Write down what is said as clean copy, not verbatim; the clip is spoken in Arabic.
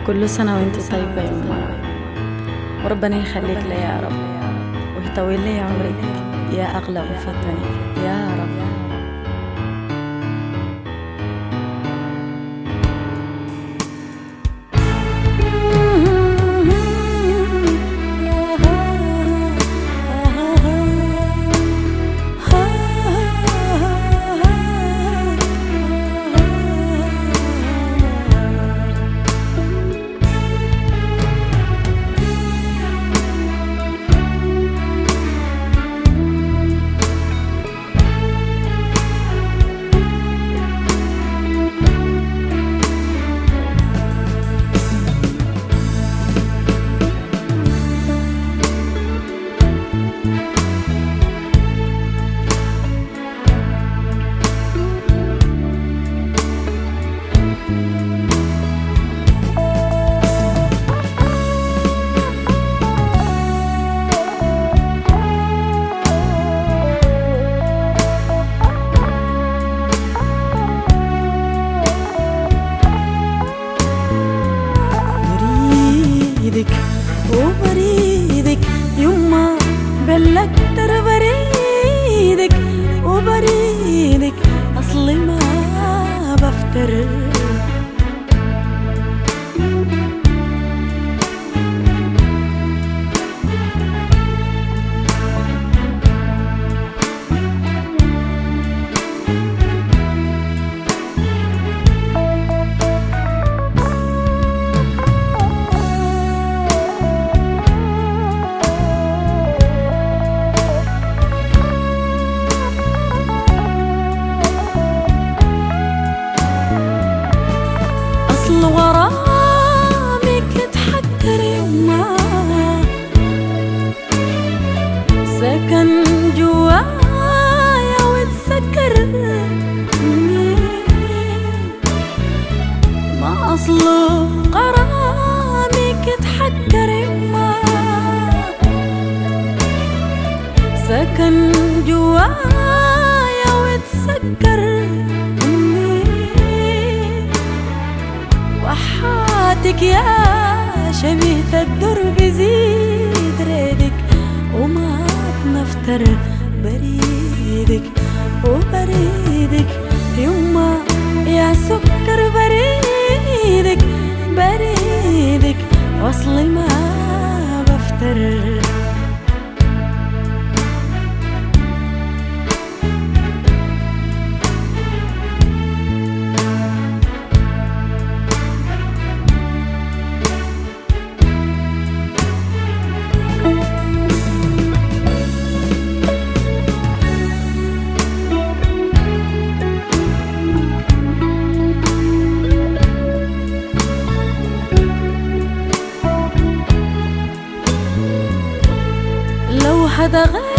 كل سنة وانت طيبة يا أمي، وربنا يخليك لي يا رب، ويطول لي عمرك يا أغلى من في الدنيا يا رب. وبريدك يما بلكتر بريدك وبريدك أصلي ما بفتر غرامك اتحكر يما سكن جوايا واتسكر ما أصله غرامك اتحكر يما سكن جوايا واتسكر وحاتك يا شبيهة الدرب زيد ريدك وما تنفتر بريدك وبريدك يما يا سكر بريدك بريدك وصلي ما بفتر هذا غير